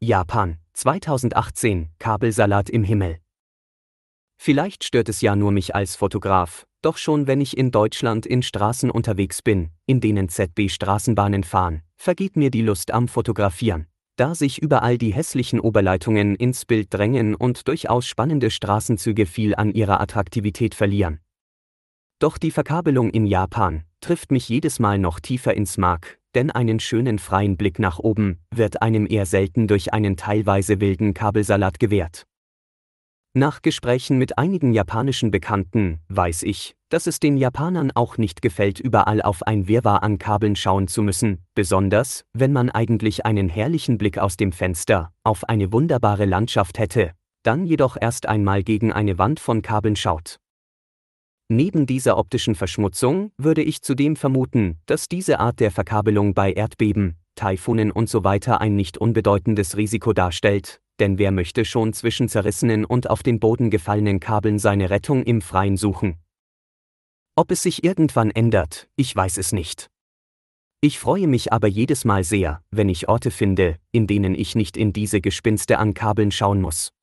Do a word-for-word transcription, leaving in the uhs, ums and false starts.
Japan, zweitausendachtzehn, Kabelsalat im Himmel. Vielleicht stört es ja nur mich als Fotograf, doch schon wenn ich in Deutschland in Straßen unterwegs bin, in denen Z B-Straßenbahnen fahren, vergeht mir die Lust am Fotografieren, da sich überall die hässlichen Oberleitungen ins Bild drängen und durchaus spannende Straßenzüge viel an ihrer Attraktivität verlieren. Doch die Verkabelung in Japan trifft mich jedes Mal noch tiefer ins Mark, denn einen schönen freien Blick nach oben wird einem eher selten durch einen teilweise wilden Kabelsalat gewährt. Nach Gesprächen mit einigen japanischen Bekannten weiß ich, dass es den Japanern auch nicht gefällt, überall auf ein Wirrwarr an Kabeln schauen zu müssen, besonders, wenn man eigentlich einen herrlichen Blick aus dem Fenster auf eine wunderbare Landschaft hätte, dann jedoch erst einmal gegen eine Wand von Kabeln schaut. Neben dieser optischen Verschmutzung würde ich zudem vermuten, dass diese Art der Verkabelung bei Erdbeben, Taifunen usw. ein nicht unbedeutendes Risiko darstellt, denn wer möchte schon zwischen zerrissenen und auf den Boden gefallenen Kabeln seine Rettung im Freien suchen? Ob es sich irgendwann ändert, ich weiß es nicht. Ich freue mich aber jedes Mal sehr, wenn ich Orte finde, in denen ich nicht in diese Gespinste an Kabeln schauen muss.